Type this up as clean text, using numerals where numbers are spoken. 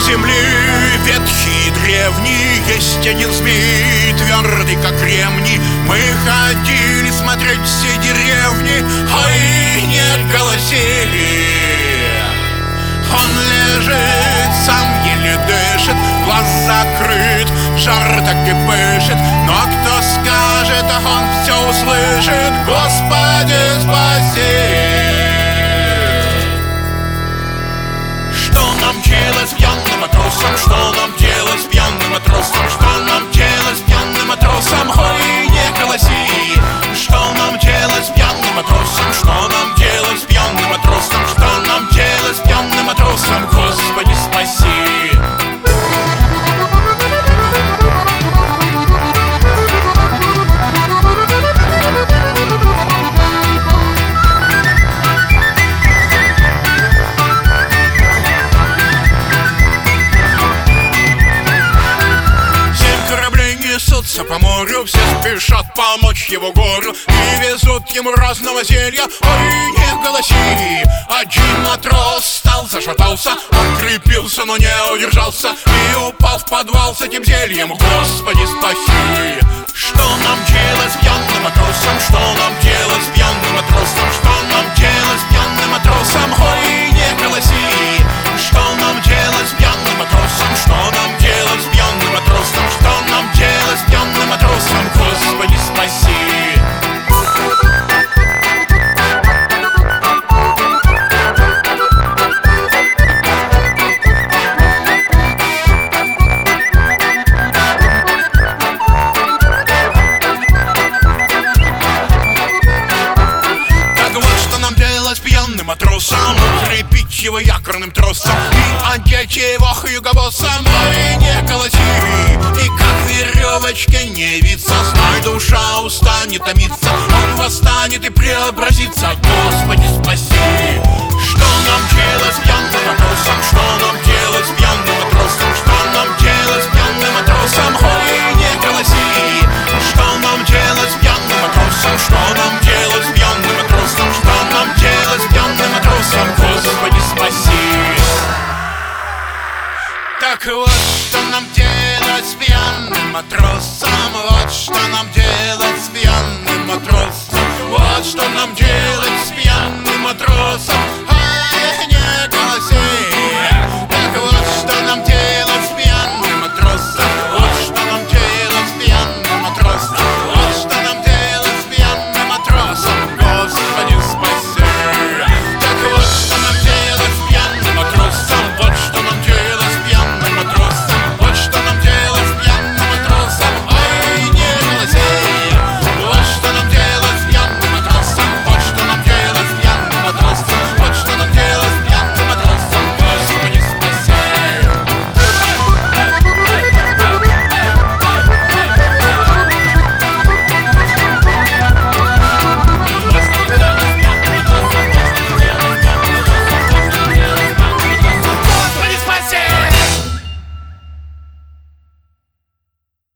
земли ветхий и древний, есть один змей, твердый как кремний. Мы ходили смотреть все деревни, ой, нет голосили. Он лежит, сам еле дышит, глаз закрыт, жар так и пышет. Но кто скажет, он все услышит: Господи, спаси! Что нам делать с пьяным матросом? Что нам делать с пьяным матросом? Что нам делать с пьяным матросом? Ой, не голоси! Что нам делать с пьяным матросом? Что нам делать с пьяным матросом? Что нам делать с пьяным матросом? Господи, спаси! Несутся по морю, все спешат помочь его горю и везут ему разного зелья. Ой, не голоси! Один матрос встал, зашатался, он крепился, но не удержался и упал в подвал с этим зельем. Господи, спаси! Что нам делать с пьяным матросом? Что нам делать с пьяным матросом? Что нам делать с пьяным матросом? Ой, не голоси! Что нам делать с пьяным матросом? Что нам делать с пьяным матросом? Что нам делать с пьяным матросом? Господи, спаси! Матросом, укрепить его якорным тросом и одеть его югобоссом. Ой, не голоси! И как веревочке не виться, знай, душа устанет томиться, он восстанет и преобразится. Господи, спаси! Что нам делать с пьяным матросом? Что нам делать с пьяным матросом? Что нам делать с пьяным матросом? Ой, не голоси! Что нам делать с пьяным матросом? Что нам делать с пьяным матросом? Что нам делать с пьяным матросом? Господи, спаси! Так вот, что нам делать с пьяным матросом? Вот что нам делать с пьяным матросом? Вот что нам делать с пьяным матросом?